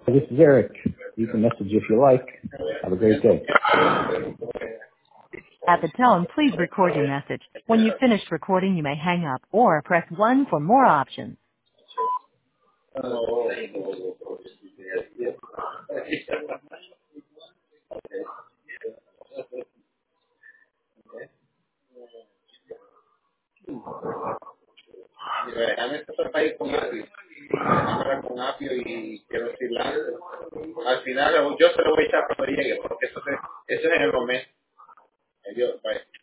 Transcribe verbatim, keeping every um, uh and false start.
This is Eric. You can message if you like. Have a great day. At the tone, please record your message. When you've finished recording, you may hang up or press one for more options. Déjame empezar a ir con apio. Déjame con apio y quiero cilantro. Al final yo se lo voy a echar cuando llegue, porque eso, se, eso es en el momento. Adiós, bye.